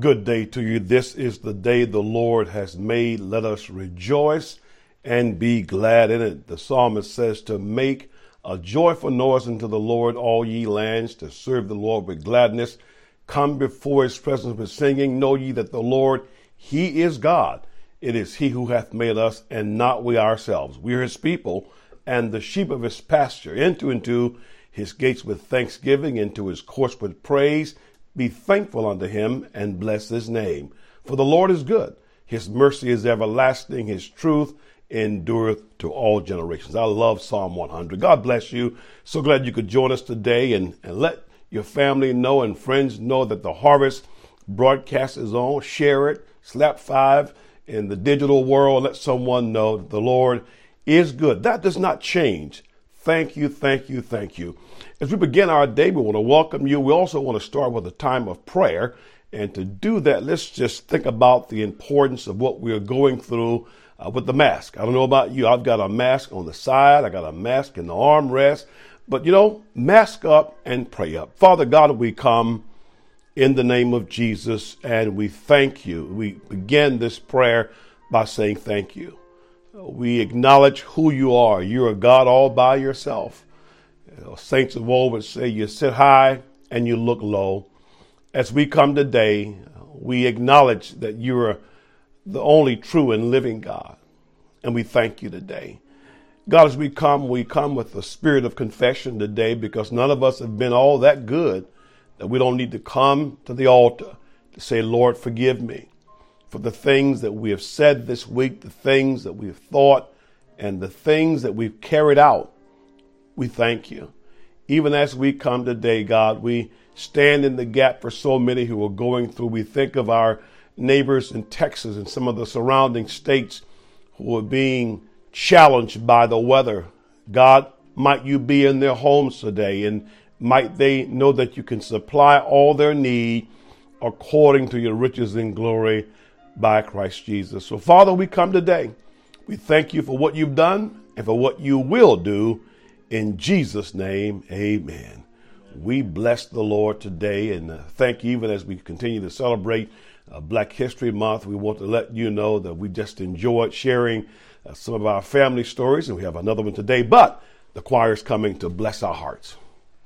Good day to you. This is the day the Lord has made. Let us rejoice and be glad in it. The psalmist says to make a joyful noise unto the Lord, all ye lands, to serve the Lord with gladness. Come before his presence with singing. Know ye that the Lord, he is God. It is he who hath made us and not we ourselves. We are his people and the sheep of his pasture. Enter into his gates with thanksgiving, into his courts with praise. Be thankful unto him and bless his name. For the Lord is good. His mercy is everlasting. His truth endureth to all generations. I love Psalm 100. God bless you. So glad you could join us today and let your family know and friends know that the Harvest broadcast is on. Share it. Slap 5 in the digital world. Let someone know that the Lord is good. That does not change. Thank you, thank you, thank you. As we begin our day, we want to welcome you. We also want to start with a time of prayer. And to do that, let's just think about the importance of what we are going through with the mask. I don't know about you. I've got a mask on the side. I got a mask in the armrest. But, mask up and pray up. Father God, we come in the name of Jesus and we thank you. We begin this prayer by saying thank you. We acknowledge who you are. You're a God all by yourself. Saints of old would say you sit high and you look low. As we come today, we acknowledge that you're the only true and living God. And we thank you today. God, as we come with the spirit of confession today because none of us have been all that good that we don't need to come to the altar to say, Lord, forgive me for the things that we have said this week, the things that we've thought, and the things that we've carried out. We thank you. Even as we come today, God, we stand in the gap for so many who are going through. We think of our neighbors in Texas and some of the surrounding states who are being challenged by the weather. God, might you be in their homes today, and might they know that you can supply all their need according to your riches and glory by Christ Jesus. So, Father, we come today. We thank you for what you've done and for what you will do. In Jesus' name, amen. We bless the Lord today and thank you even as we continue to celebrate Black History Month. We want to let you know that we just enjoyed sharing some of our family stories, and we have another one today, but the choir is coming to bless our hearts.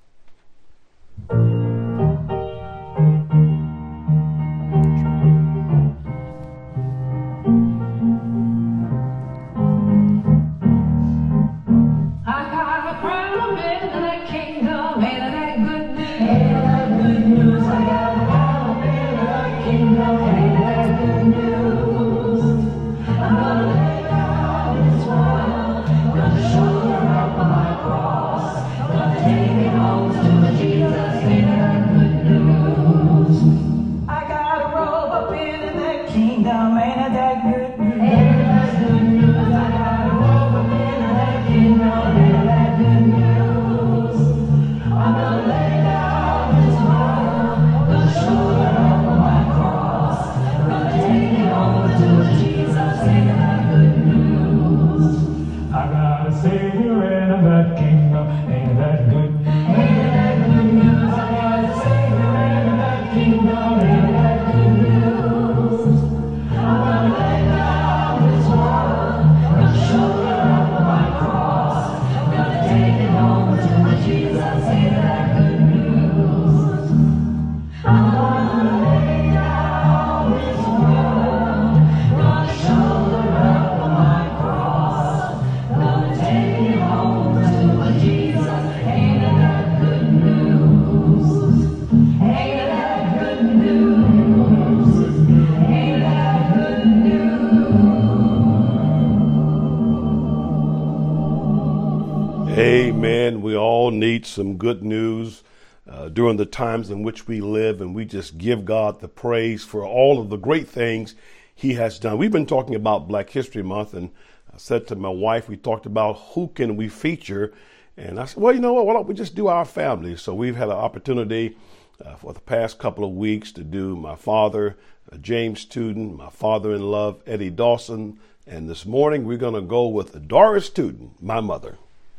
Amen. We all need some good news during the times in which we live, and we just give God the praise for all of the great things he has done. We've been talking about Black History Month, and I said to my wife, we talked about who can we feature, and I said, well, you know what, why don't we just do our family? So we've had an opportunity for the past couple of weeks to do my father, James Tootin, my father-in-law, Eddie Dawson, and this morning we're going to go with Doris Tootin, my mother.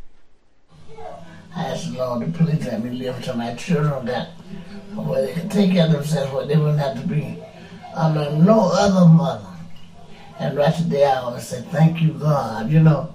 I asked the Lord to please let me live to my children that where they could take care of themselves, where they wouldn't have to be under no other mother. And the rest of the day I always say, thank you, God, you know.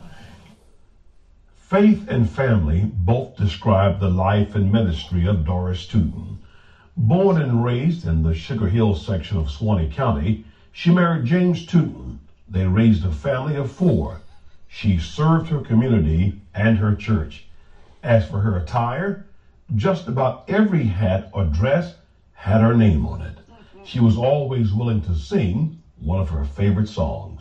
Faith and family both describe the life and ministry of Doris Tootin. Born and raised in the Sugar Hill section of Suwannee County, she married James Tootin. They raised a family of 4. She served her community and her church. As for her attire, just about every hat or dress had her name on it. She was always willing to sing one of her favorite songs.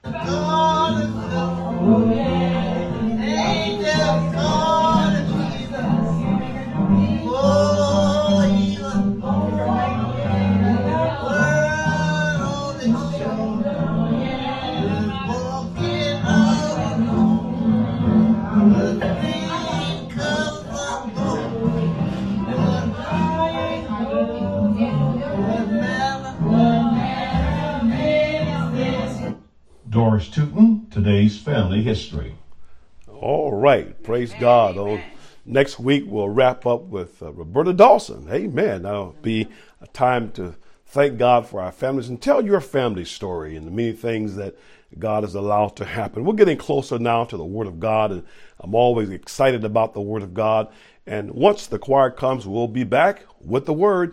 Doris Tootin, today's family history. All right, praise God. Next week we'll wrap up with Roberta Dawson. Amen. That'll be a time to thank God for our families and tell your family story and the many things that God has allowed to happen. We're getting closer now to the Word of God, and I'm always excited about the Word of God. And once the choir comes, we'll be back with the Word.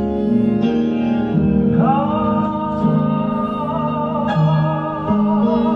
Oh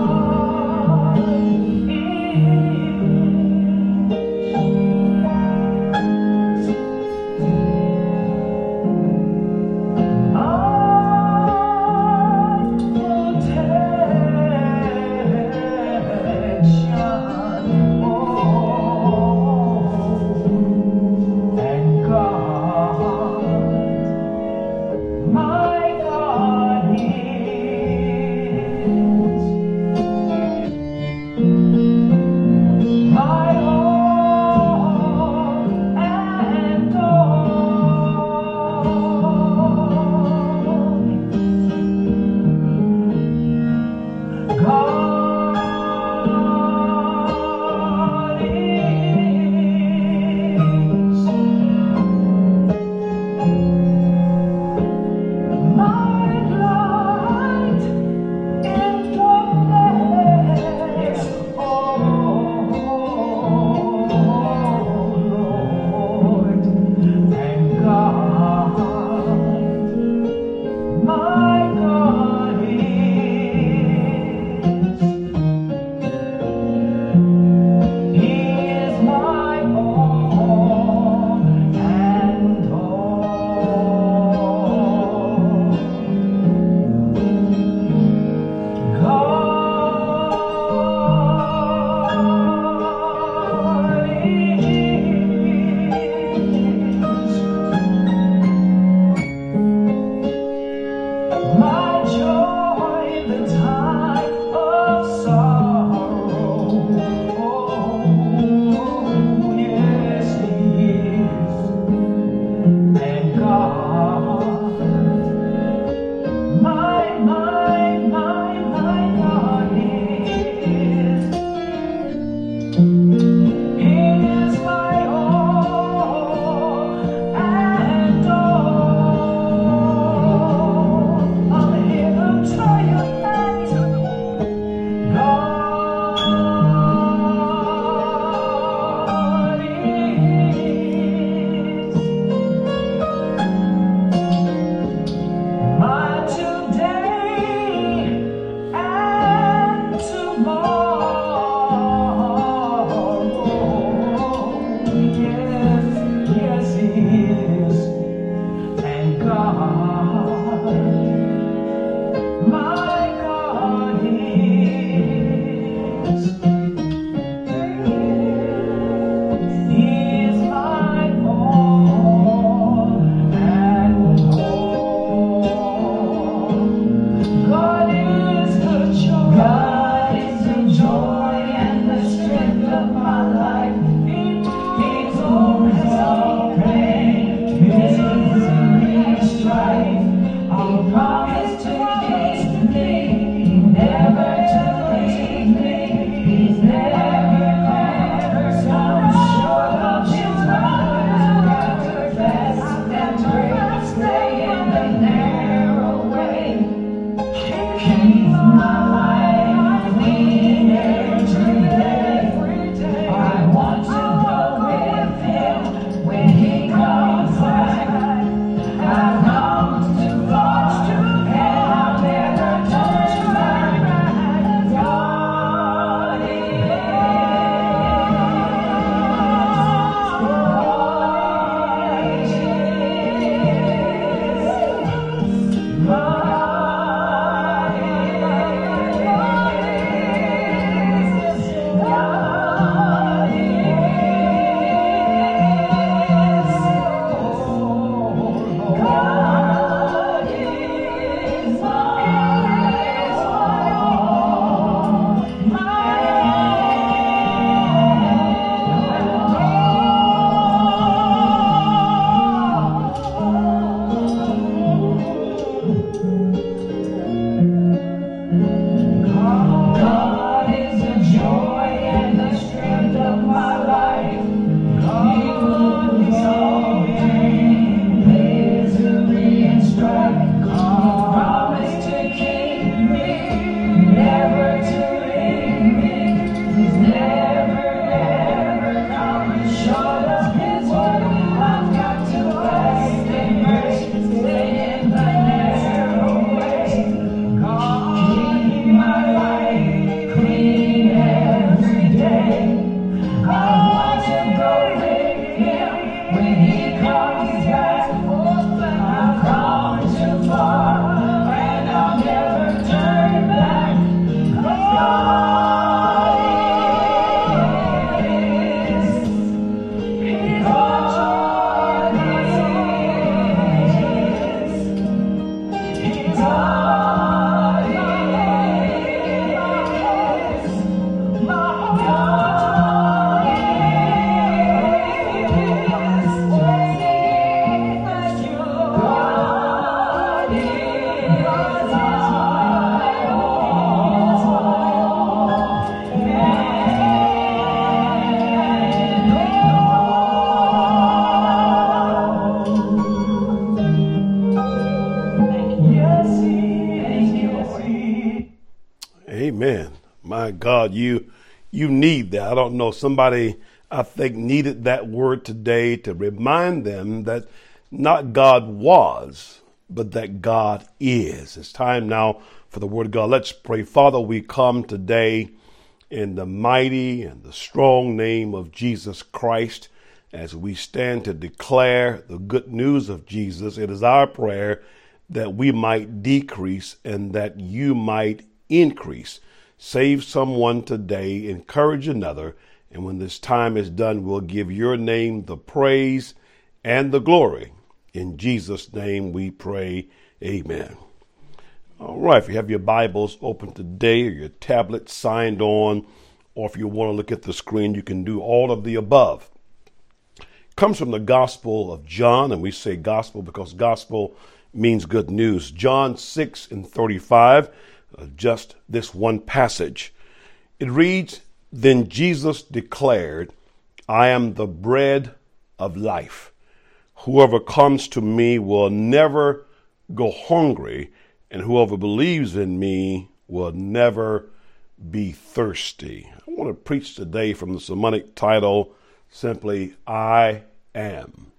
Amen. My God, you need that. I don't know. Somebody, I think, needed that word today to remind them that not God was, but that God is. It's time now for the word of God. Let's pray. Father, we come today in the mighty and the strong name of Jesus Christ as we stand to declare the good news of Jesus. It is our prayer that we might decrease and that you might increase. Save someone today, encourage another, and when this time is done, we'll give your name the praise and the glory. In Jesus' name we pray, amen. All right, if you have your Bibles open today or your tablet signed on, or if you want to look at the screen, you can do all of the above. It comes from the Gospel of John, and we say gospel because gospel means good news. John 6:35. Just this one passage. It reads, "Then Jesus declared, I am the bread of life. Whoever comes to me will never go hungry, and whoever believes in me will never be thirsty." I want to preach today from the sermonic title, simply, I am.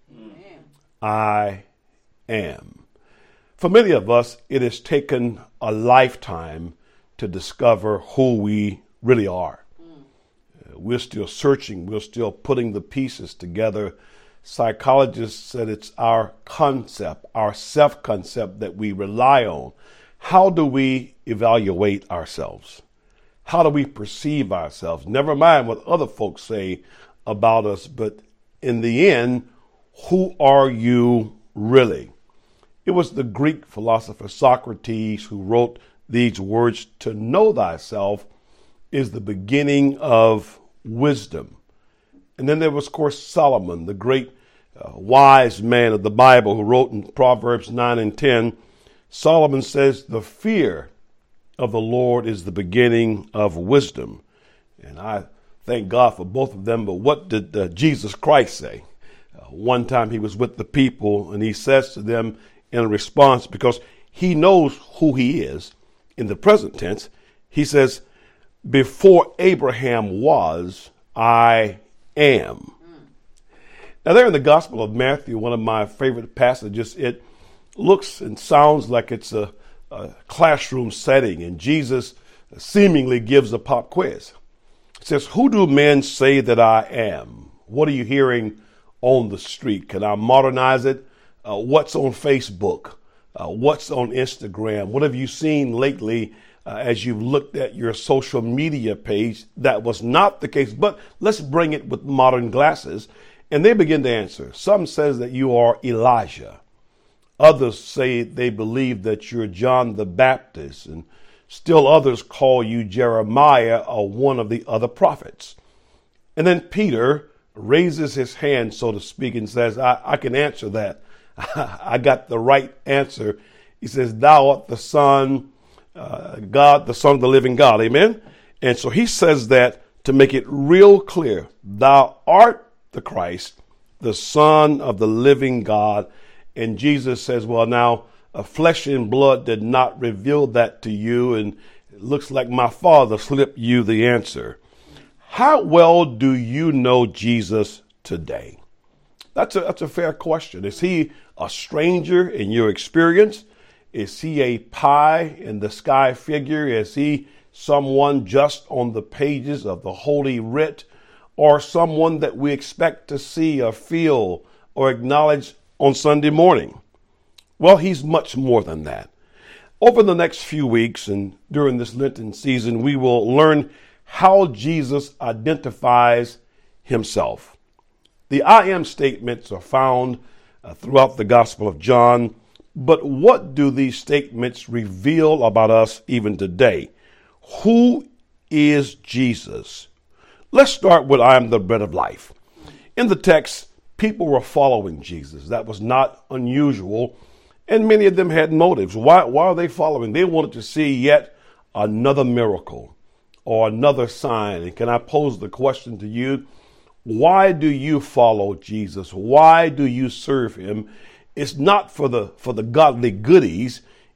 I am. For many of us, it has taken a lifetime to discover who we really are. We're still searching. We're still putting the pieces together. Psychologists said it's our concept, our self-concept that we rely on. How do we evaluate ourselves? How do we perceive ourselves? Never mind what other folks say about us, but in the end, who are you really? It was the Greek philosopher Socrates who wrote these words, "To know thyself is the beginning of wisdom." And then there was, of course, Solomon, the great wise man of the Bible who wrote in Proverbs 9 and 10, Solomon says, "The fear of the Lord is the beginning of wisdom." And I thank God for both of them. But what did Jesus Christ say? One time he was with the people and he says to them, in response, because he knows who he is in the present tense, he says, "Before Abraham was, I am." Now there in the Gospel of Matthew, one of my favorite passages, it looks and sounds like it's a classroom setting, and Jesus seemingly gives a pop quiz. It says, "Who do men say that I am?" What are you hearing on the street? Can I modernize it? What's on Facebook? What's on Instagram? What have you seen lately as you've looked at your social media page? That was not the case, but let's bring it with modern glasses. And they begin to answer. Some says that you are Elijah. Others say they believe that you're John the Baptist. And still others call you Jeremiah or one of the other prophets. And then Peter raises his hand, so to speak, and says, I can answer that. I got the right answer. He says, "Thou art the Son, God, the Son of the living God." Amen. And so he says that to make it real clear. Thou art the Christ, the Son of the living God. And Jesus says, well, now, flesh and blood did not reveal that to you. And it looks like my Father slipped you the answer. How well do you know Jesus today? That's a fair question. Is he a stranger in your experience? Is he a pie in the sky figure? Is he someone just on the pages of the Holy Writ, or someone that we expect to see or feel or acknowledge on Sunday morning? Well, he's much more than that. Over the next few weeks and during this Lenten season, we will learn how Jesus identifies himself. The I am statements are found throughout the Gospel of John, but what do these statements reveal about us even today? Who is Jesus? Let's start with I am the bread of life. In the text, people were following Jesus. That was not unusual, and many of them had motives. Why are they following? They wanted to see yet another miracle or another sign. And can I pose the question to you? Why do you follow Jesus? Why do you serve him? It's not for the godly goodies.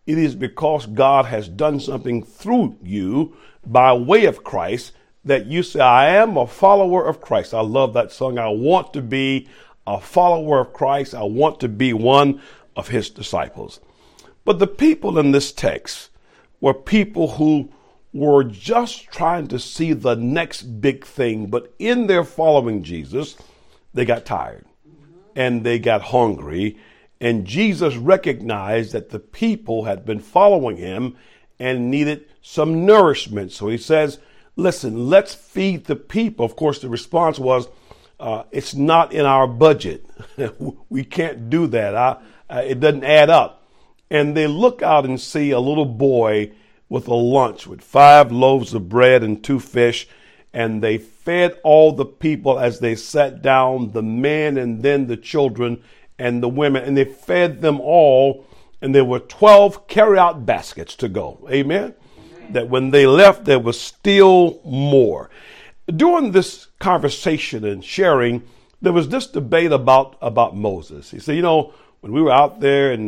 it is because God has done something through you by way of Christ that you say, I am a follower of Christ. I love that song. I want to be a follower of Christ. I want to be one of his disciples. But the people in this text were people who were just trying to see the next big thing. But in their following Jesus, they got tired and they got hungry. And Jesus recognized that the people had been following him and needed some nourishment. So he says, listen, let's feed the people. Of course, the response was, it's not in our budget. We can't do that. It doesn't add up. And they look out and see a little boy with a lunch with 5 loaves of bread and 2 fish. And they fed all the people as they sat down, the men and then the children and the women. And they fed them all. And there were 12 carry-out baskets to go. Amen? That when they left, there was still more. During this conversation and sharing, there was this debate about Moses. He said, when we were out there in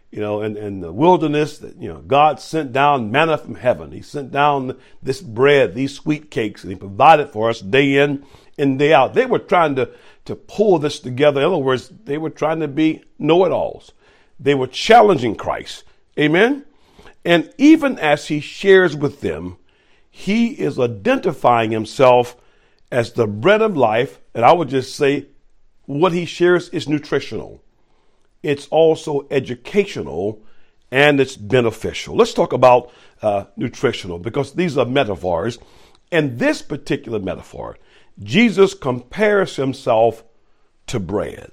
the wilderness, that, God sent down manna from heaven. He sent down this bread, these sweet cakes, and he provided for us day in and day out. They were trying to pull this together. In other words, they were trying to be know-it-alls. They were challenging Christ. Amen? And even as he shares with them, he is identifying himself as the bread of life. And I would just say what he shares is nutritional. It's also educational and it's beneficial. Let's talk about nutritional because these are metaphors. And this particular metaphor, Jesus compares himself to bread.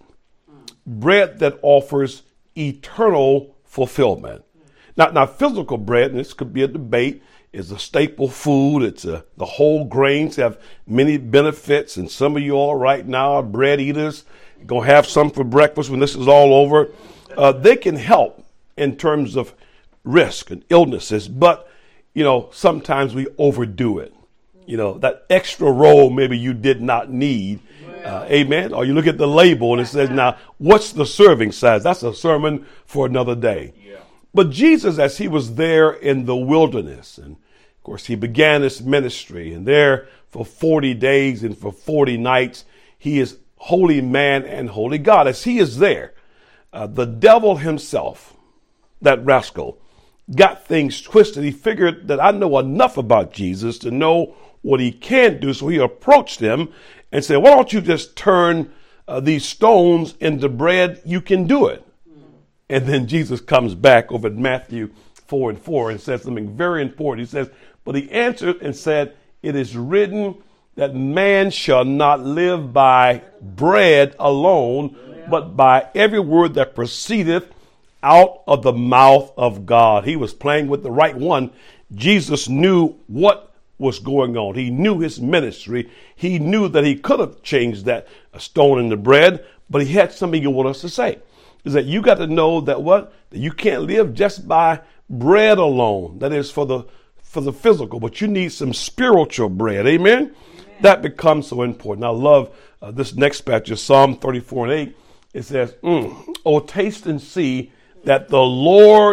Bread that offers eternal fulfillment. Now, physical bread, and this could be a debate, is a staple food. It's the whole grains have many benefits, and some of you all right now are bread eaters. You're going to have some for breakfast when this is all over. They can help in terms of risk and illnesses, but, sometimes we overdo it. That extra roll maybe you did not need. Amen. Or you look at the label and it says, now, what's the serving size? That's a sermon for another day. But Jesus, as he was there in the wilderness, and of course he began his ministry, and there for 40 days and for 40 nights, he is holy man and holy God. As he is there, the devil himself, that rascal, got things twisted. He figured that I know enough about Jesus to know what he can do. So he approached him and said, why don't you just turn these stones into bread? You can do it. And then Jesus comes back over at Matthew 4:4 and says something very important. He says, but he answered and said, it is written that man shall not live by bread alone, but by every word that proceedeth out of the mouth of God. He was playing with the right one. Jesus knew what was going on. He knew his ministry. He knew that he could have changed that stone into bread, but he had something he wanted us to say. Is that you got to know that that you can't live just by bread alone. That is for the physical, but you need some spiritual bread. Amen. That becomes so important. I love this next passage, Psalm 34:8. It says, oh, taste and see that the Lord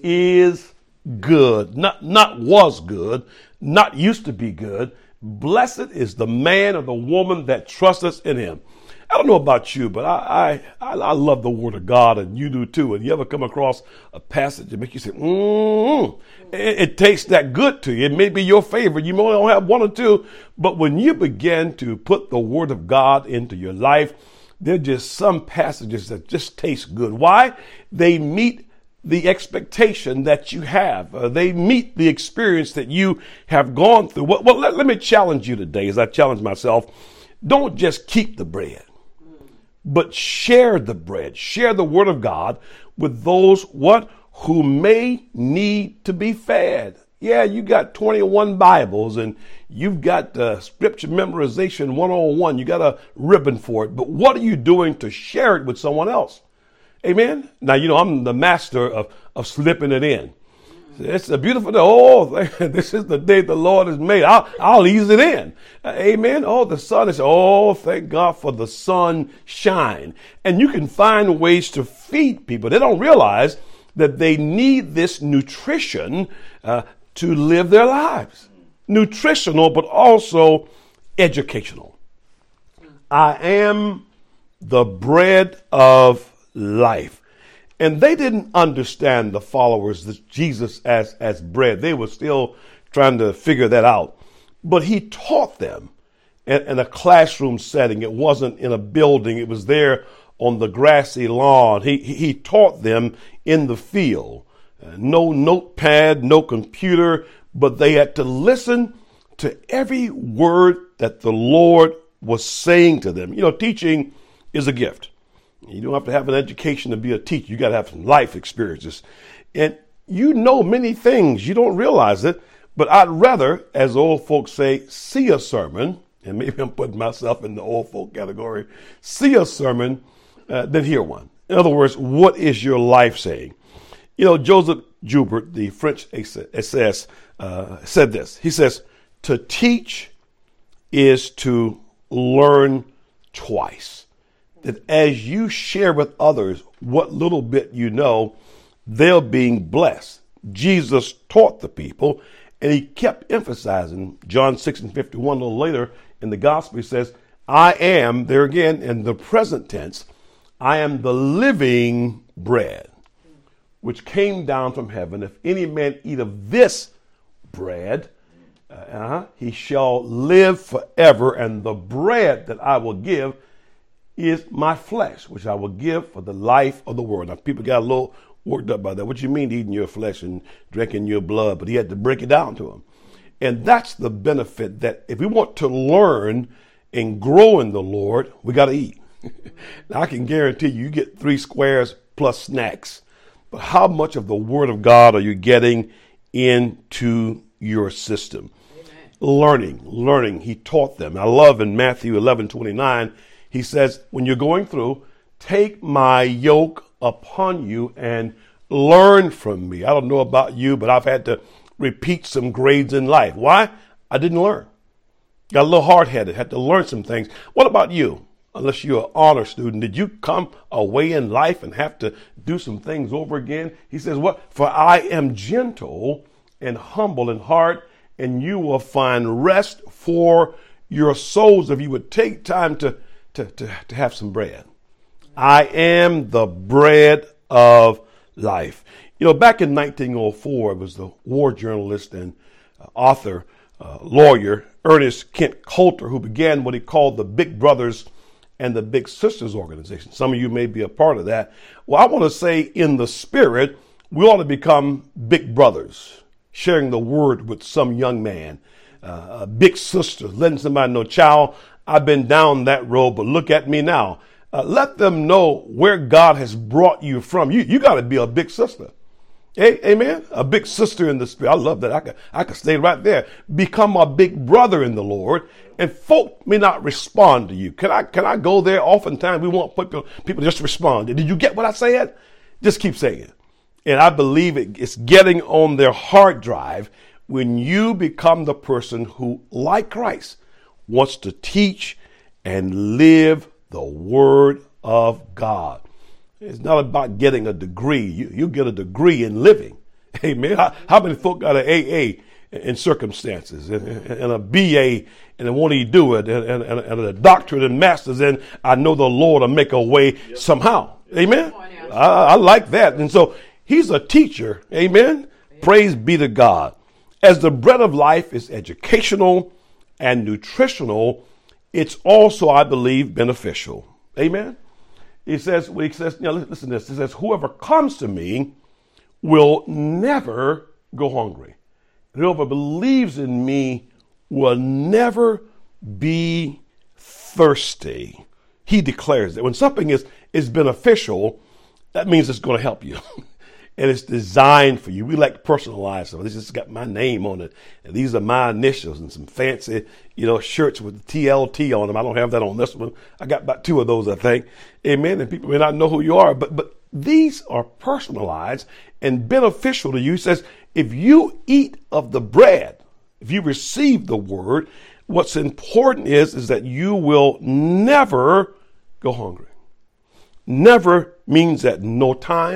is good. Not was good, not used to be good. Blessed is the man or the woman that trusts in him. I don't know about you, but I love the Word of God, and you do too. And you ever come across a passage that makes you say, it tastes that good to you. It may be your favorite. You may only have one or two, but when you begin to put the Word of God into your life, there are just some passages that just taste good. Why? They meet the expectation that you have. They meet the experience that you have gone through. Well, let me challenge you today as I challenge myself. Don't just keep the bread, but share the bread. Share the Word of God with those who may need to be fed. Yeah, you got 21 Bibles and you've got scripture memorization 101. You got a ribbon for it. But what are you doing to share it with someone else? Amen. Now, I'm the master of slipping it in. It's a beautiful day. Oh, this is the day the Lord has made. I'll ease it in. Amen. Oh, the sun is, thank God for the sunshine. And you can find ways to feed people. They don't realize that they need this nutrition to live their lives. Nutritional, but also educational. I am the bread of life. And they didn't understand, the followers of Jesus, as bread. They were still trying to figure that out. But he taught them in a classroom setting. It wasn't in a building. It was there on the grassy lawn. He taught them in the field. No notepad, no computer, but they had to listen to every word that the Lord was saying to them. You know, teaching is a gift. You don't have to have an education to be a teacher. You got to have some life experiences. And you know many things. You don't realize it. But I'd rather, as old folks say, see a sermon, and maybe I'm putting myself in the old folk category, see a sermon than hear one. In other words, what is your life saying? You know, Joseph Joubert, the French essayist, said this. He says, to teach is to learn twice. That as you share with others what little bit you know, they're being blessed. Jesus taught the people, and he kept emphasizing, John 6:51, a little later in the gospel, he says, I am, there again in the present tense, I am the living bread, which came down from heaven. If any man eat of this bread, he shall live forever. And the bread that I will give is my flesh, which I will give for the life of the world. Now, people got a little worked up by that. What you mean eating your flesh and drinking your blood? But he had to break it down to them. And that's the benefit, that if we want to learn and grow in the Lord, we got to eat. Now, I can guarantee you get 3 squares plus snacks. But how much of the Word of God are you getting into your system? Amen. Learning. He taught them. I love in Matthew 11:29, he says, when you're going through, take my yoke upon you and learn from me. I don't know about you, but I've had to repeat some grades in life. Why? I didn't learn. Got a little hard-headed, had to learn some things. What about you? Unless you're an honor student, did you come away in life and have to do some things over again? He says, what? For I am gentle and humble in heart, and you will find rest for your souls if you would take time to have some bread. I am the bread of life. You know, back in 1904, it was the war journalist and author, lawyer, Ernest Kent Coulter, who began what he called the Big Brothers and the Big Sisters organization. Some of you may be a part of that. Well, I want to say in the spirit, we ought to become big brothers, sharing the word with some young man, a big sister, letting somebody know, child, I've been down that road, but look at me now. Let them know where God has brought you from. You got to be a big sister. Hey, amen. A big sister in the spirit. I love that. I could stay right there. Become a big brother in the Lord, and folk may not respond to you. Can I go there? Oftentimes we want people just to respond. Did you get what I said? Just keep saying it. And I believe it's getting on their hard drive when you become the person who, like Christ, wants to teach and live the Word of God. It's not about getting a degree. You get a degree in living. Amen. How many folk got an AA in circumstances and a BA and they won't even do it and a doctorate and master's and I know the Lord will make a way somehow. Amen. I like that. And so he's a teacher. Amen. Praise be to God. As the bread of life is educational and nutritional, it's also, I believe, beneficial. Amen. He says, listen to this. It says, whoever comes to me will never go hungry. And whoever believes in me will never be thirsty. He declares that when something is beneficial, that means it's going to help you. And it's designed for you. We like to personalize stuff. This just got my name on it. And these are my initials and some fancy, shirts with TLT on them. I don't have that on this one. I got about 2 of those, I think. Amen. And people may not know who you are, but these are personalized and beneficial to you. It says, if you eat of the bread, if you receive the word, what's important is that you will never go hungry. Never means at no time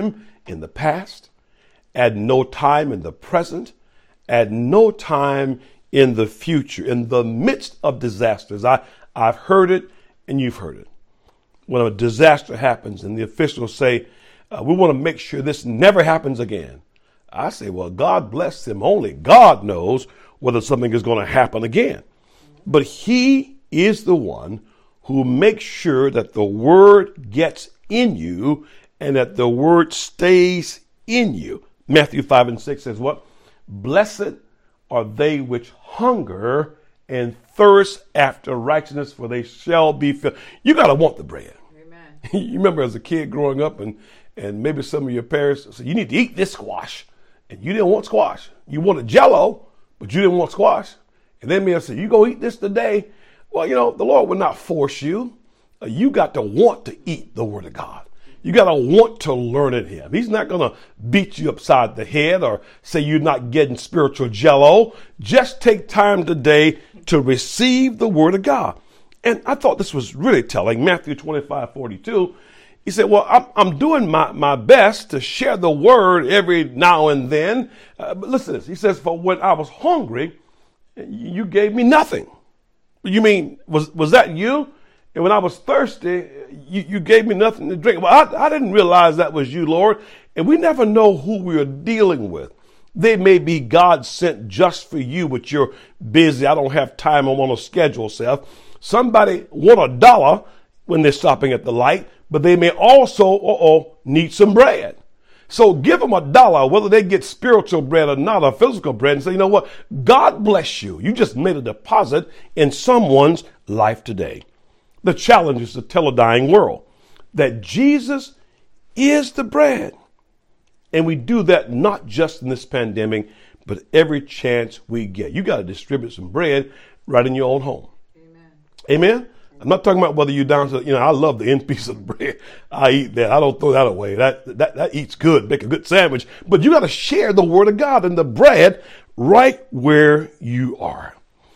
in the past, at no time in the present, at no time in the future, in the midst of disasters. I've heard it and you've heard it. When a disaster happens and the officials say, we want to make sure this never happens again. I say, well, God bless them. Only God knows whether something is going to happen again. But he is the one who makes sure that the word gets in you and that the word stays in you. Matthew 5:6 says what? Blessed are they which hunger and thirst after righteousness, for they shall be filled. You got to want the bread. Amen. You remember as a kid growing up and maybe some of your parents said, you need to eat this squash. And you didn't want squash. You wanted Jell-O, but you didn't want squash. And then may have said, you go eat this today. Well, the Lord will not force you. You got to want to eat the word of God. You got to want to learn it him. He's not going to beat you upside the head or say you're not getting spiritual Jell-O. Just take time today to receive the word of God. And I thought this was really telling. Matthew 25:42. He said, well, I'm doing my best to share the word every now and then. But listen to this. He says, for when I was hungry, you gave me nothing. You mean, was that you? And when I was thirsty, you gave me nothing to drink. Well, I didn't realize that was you, Lord. And we never know who we are dealing with. They may be God sent just for you, but you're busy. I don't have time. I'm on a schedule, Seth. Somebody want $1 when they're stopping at the light, but they may also need some bread. So give them $1, whether they get spiritual bread or not, or physical bread, and say, you know what? God bless you. You just made a deposit in someone's life today. The challenge is to tell a dying world that Jesus is the bread. And we do that not just in this pandemic, but every chance we get. You got to distribute some bread right in your own home. Amen. Amen? I'm not talking about whether you're down to, I love the end piece of bread. I eat that. I don't throw that away. That eats good. Make a good sandwich. But you got to share the word of God and the bread right where you are.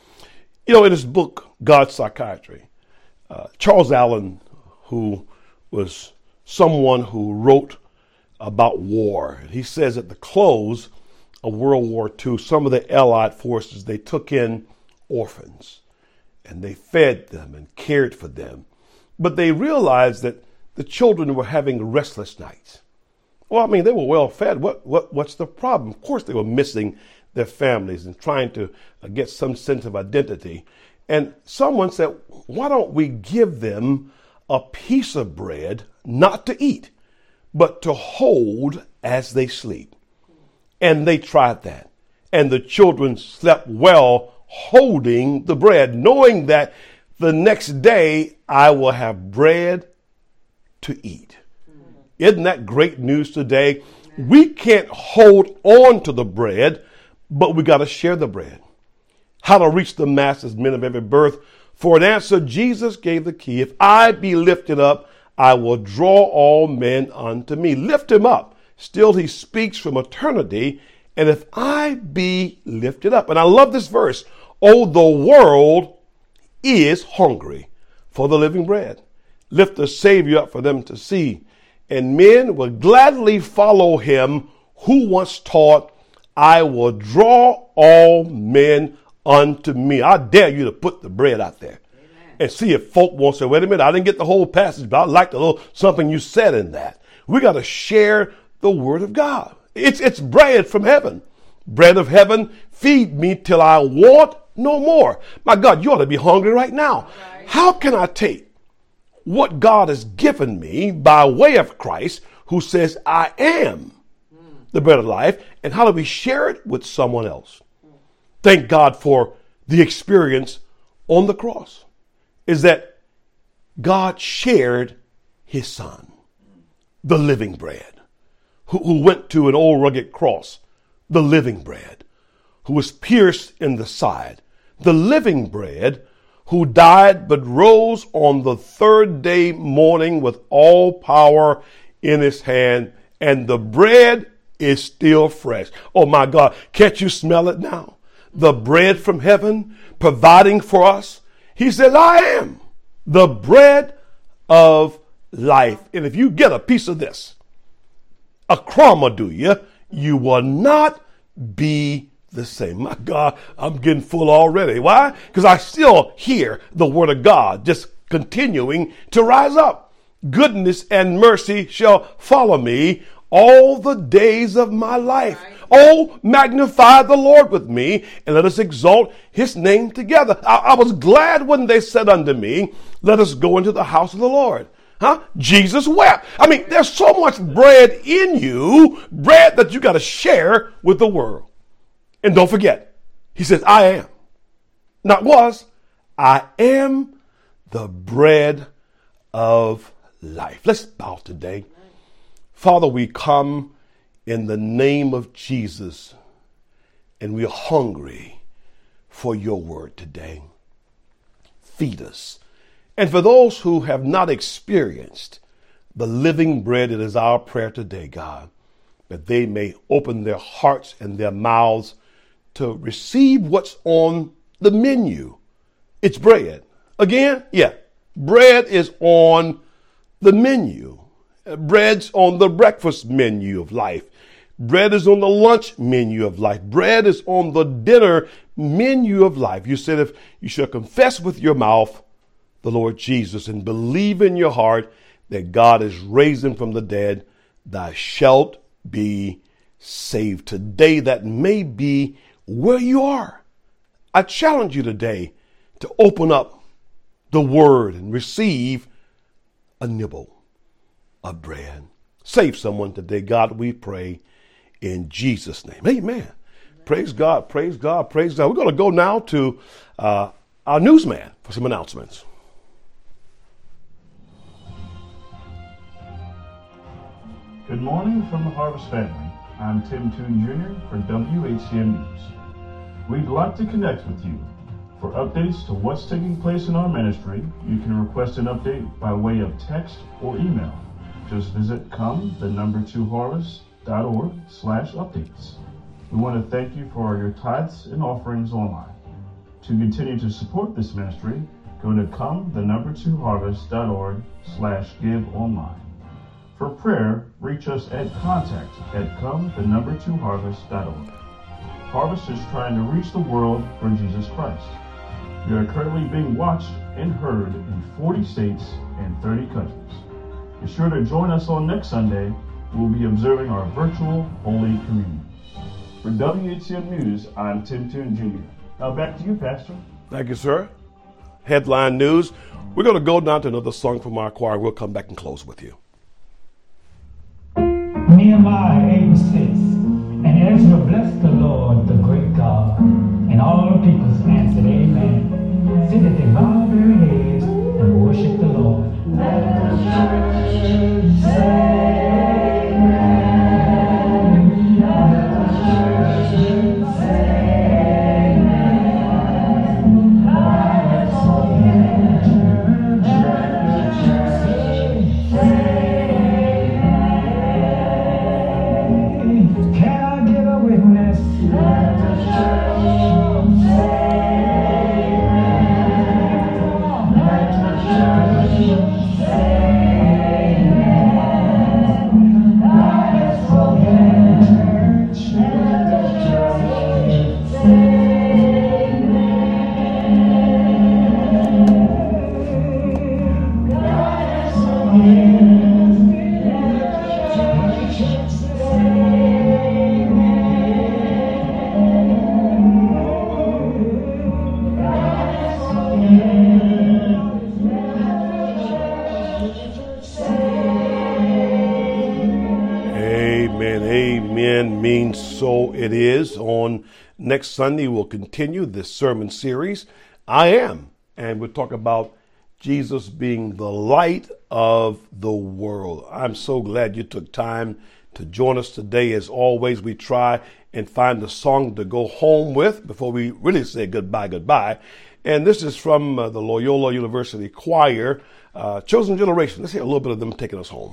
In his book, God's Psychiatry, Charles Allen, who was someone who wrote about war, he says at the close of World War II, some of the Allied forces, they took in orphans. And they fed them and cared for them. But they realized that the children were having restless nights. Well, they were well fed. What's the problem? Of course, they were missing their families and trying to get some sense of identity. And someone said, why don't we give them a piece of bread, not to eat, but to hold as they sleep? And they tried that. And the children slept well holding the bread, knowing that the next day I will have bread to eat. Isn't that great news today? We can't hold on to the bread, but we got to share the bread. How to reach the masses, men of every birth. For an answer, Jesus gave the key. If I be lifted up, I will draw all men unto me. Lift him up. Still he speaks from eternity. And if I be lifted up, and I love this verse, oh, the world is hungry for the living bread. Lift the Savior up for them to see. And men will gladly follow him who once taught, I will draw all men unto me. I dare you to put the bread out there. Amen. And see if folk won't say, wait a minute, I didn't get the whole passage, but I liked a little something you said in that. We got to share the word of God. It's bread from heaven. Bread of heaven, feed me till I want no more. My God, you ought to be hungry right now. Right. How can I take what God has given me by way of Christ, who says I am the bread of life, and how do we share it with someone else? Thank God for the experience on the cross, is that God shared his son, the living bread, who went to an old rugged cross, the living bread, who was pierced in the side, the living bread, who died but rose on the third day morning with all power in his hand, and the bread is still fresh. Oh my God, can't you smell it now? The bread from heaven providing for us. He said, I am the bread of life. And if you get a piece of this, a crumb will do you, you will not be the same. My God, I'm getting full already. Why? Because I still hear the word of God just continuing to rise up. Goodness and mercy shall follow me all the days of my life. Oh, magnify the Lord with me, and let us exalt his name together. I was glad when they said unto me, let us go into the house of the Lord. Jesus wept. I mean, there's so much bread in you, bread that you got to share with the world. And don't forget, he says, I am. Not was, I am the bread of life. Let's bow today. Father, we come in the name of Jesus, and we're hungry for your word today. Feed us. And for those who have not experienced the living bread, it is our prayer today, God, that they may open their hearts and their mouths to receive what's on the menu. It's bread. Again, bread is on the menu. Bread's on the breakfast menu of life. Bread is on the lunch menu of life. Bread is on the dinner menu of life. You said if you shall confess with your mouth the Lord Jesus and believe in your heart that God is raised him from the dead, thou shalt be saved. Today, that may be where you are. I challenge you today to open up the word and receive a nibble of bread. Save someone today, God, we pray in Jesus' name. Amen. Praise God, praise God, praise God. We're going to go now to our newsman for some announcements. Good morning from the Harvest family. I'm Tim Toon Jr. for WHCM News. We'd like to connect with you. For updates to what's taking place in our ministry, you can request an update by way of text or email. Just visit come2harvest.org/updates. We want to thank you for your tithes and offerings online. To continue to support this ministry, go to come2harvest.org/give online. For prayer, reach us at contact@come2harvest.org. Harvest is trying to reach the world for Jesus Christ. We are currently being watched and heard in 40 states and 30 countries. Be sure to join us on next Sunday. We'll be observing our virtual Holy Communion. For WHCM News, I'm Tim Toon Jr. Now back to you, Pastor. Thank you, sir. Headline news. We're going to go down to another song from our choir. We'll come back and close with you. Nehemiah 8:6. And Ezra blessed the Lord, the great God, and all the people answered, Amen. So that they bowed their heads and worshiped the Lord. Let the church say amen. Let the church say amen. Let the church say amen. Can I get a witness? Let the church say amen. Let the church say amen. Let's forget. Let the church say amen. Let's Amen. Amen means so it is. On next Sunday, we'll continue this sermon series, I Am. And we'll talk about Jesus being the light of the world. I'm so glad you took time to join us today. As always, we try and find a song to go home with before we really say goodbye. And this is from the Loyola University Choir, Chosen Generation. Let's hear a little bit of them taking us home.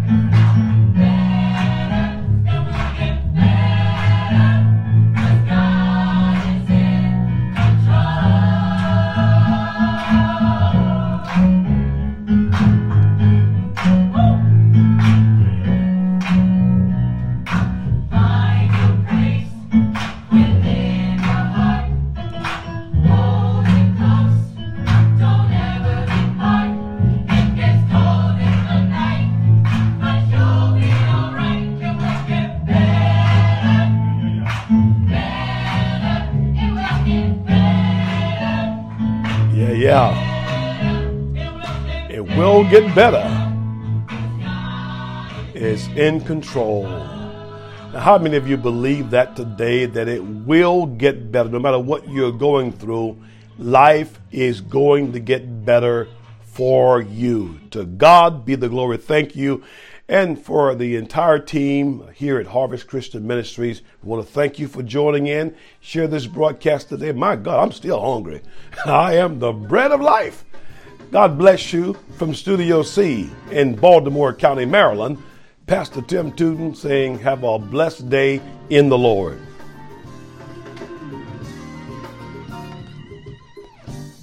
God Yeah. It will get better. It's in control. Now, how many of you believe that today, that it will get better? No matter what you're going through, life is going to get better for you. To God be the glory. Thank you. And for the entire team here at Harvest Christian Ministries, we want to thank you for joining in. Share this broadcast today. My God, I'm still hungry. I am the bread of life. God bless you. From Studio C in Baltimore County, Maryland, Pastor Tim Tootin saying, have a blessed day in the Lord.